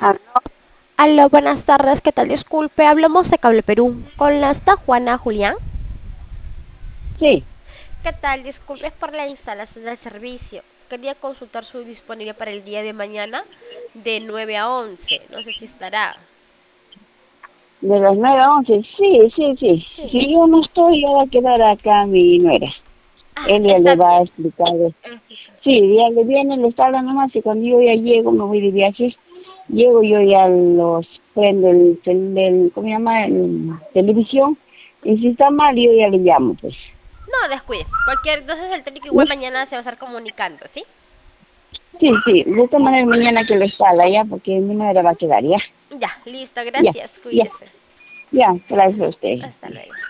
Ah, Aló, buenas tardes, ¿qué tal? Disculpe, hablamos de Cable Perú. Con la esta Juana Julián. sí, ¿Qué tal? Disculpe es por la instalación del servicio. Quería consultar su disponible para el día de mañana de 9 a 11. No sé si estará. de las 9 a 11, sí. Sí. Si yo no estoy, ya va a quedar acá mi nuera. Ah, Ella está le va a bien. explicar. Explica. Sí, ya le viene, le está hablando nomás y cuando yo ya llego, me voy de viaje, llego yo ya los prendo ¿cómo se llama? El televisión, y si está mal yo ya le llamo, pues. No, descuide. Entonces el técnico igual ¿Sí? mañana se va a estar comunicando, ¿sí? Sí, de esta manera mañana que lo instala ya, porque mi nuera va a quedar ya. Ya, listo, Ya, gracias, ya, cuídese. ya, gracias a usted. Hasta luego.